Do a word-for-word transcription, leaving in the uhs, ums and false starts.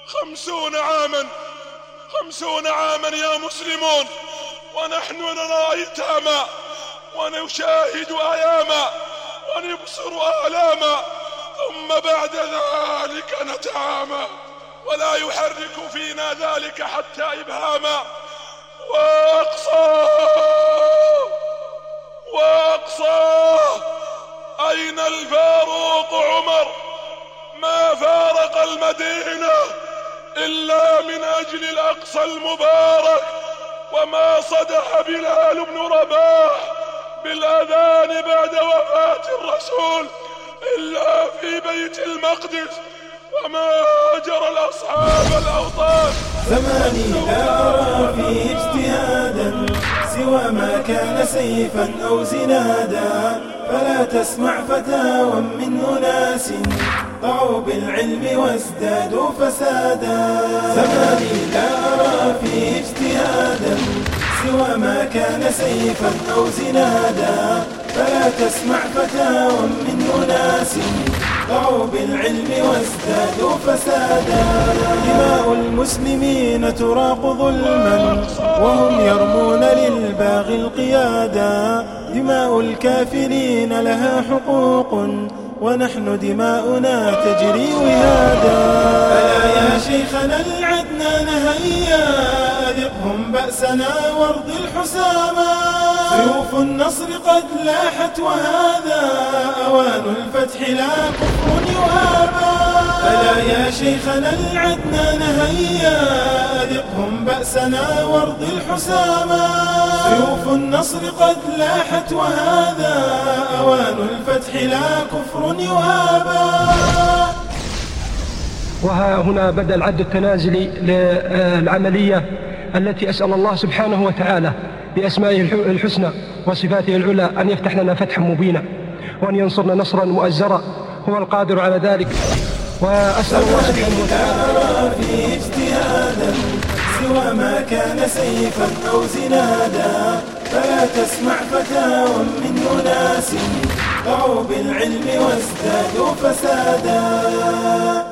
خمسون عاما خمسون عاما يا مسلمون ونحن نرى أيتاما ونشاهد أياما ونبصر آلاما، ثم بعد ذلك نتعامى ولا يحرك فينا ذلك حتى إبهاما. وأقصى وأقصى أين الفاروق عمر؟ ما فارق المدينة إلا من أجل الأقصى المبارك، وما صدح بلال بن رباح بالأذان بعد وفاة الرسول إلا في بيت المقدس، وما هاجر الأصحاب الأوطان. زماني لا أرى فيه اجتهادا سوى ما كان سيفا أو زنادا، فلا تسمع فتاوى من أناس طغوا بالعلم وازدادوا فسادا. زماني لا أرى فيه اجتهادا سوى ما كان سيفا أو زنادا، فلا تسمع فتاوى من أناس طغوا بالعلم وازدادوا فسادا. دماء المسلمين تراق ظلما وهم يرمون للباغي القيادا، دماء الكافرين لها حقوق ونحن دماؤنا تجري وهادا. ألا يا شيخنا العدنان هيا أذقهم بأسنا وارض الحساما، سيوف النصر قد لاحت وهذا أوان الفتح لا كفر يهابا. ألا يا شيخنا العدنان هيا أذقهم بأسنا وارض الحساما، سيوف النصر قد لاحت وهذا أوان الفتح لا كفر يهابا. وها هنا بدأ العد التنازلي للعملية التي أسأل الله سبحانه وتعالى بأسمائه الحسنى وصفاته العلى أن يفتح لنا فتحا مبينا وأن ينصرنا نصرا مؤزرا، هو القادر على ذلك. وأسأل الله سبحانه وتعالى في اجتهادا سوى ما كان سيفا أو زنادا، فلا تسمع فتاوى من أناس طغوا بالعلم وازدادوا فسادا.